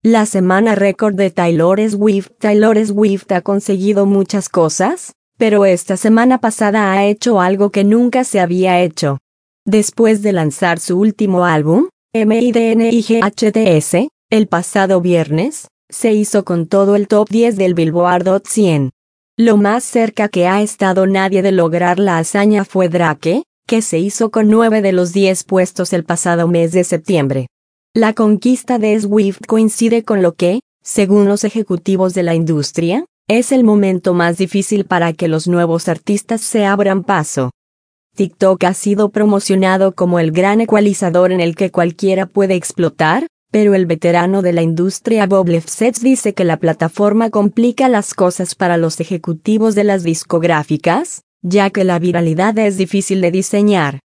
La semana récord de Taylor Swift. Taylor Swift ha conseguido muchas cosas, pero esta semana pasada ha hecho algo que nunca se había hecho. Después de lanzar su último álbum, Midnights, el pasado viernes, se hizo con todo el top 10 del Billboard Hot 100. Lo más cerca que ha estado nadie de lograr la hazaña fue Drake, que se hizo con 9 de los 10 puestos el pasado mes de septiembre. La conquista de Swift coincide con lo que, según los ejecutivos de la industria, es el momento más difícil para que los nuevos artistas se abran paso. TikTok ha sido promocionado como el gran ecualizador en el que cualquiera puede explotar, pero el veterano de la industria Bob Lefsetz dice que la plataforma complica las cosas para los ejecutivos de las discográficas, ya que la viralidad es difícil de diseñar.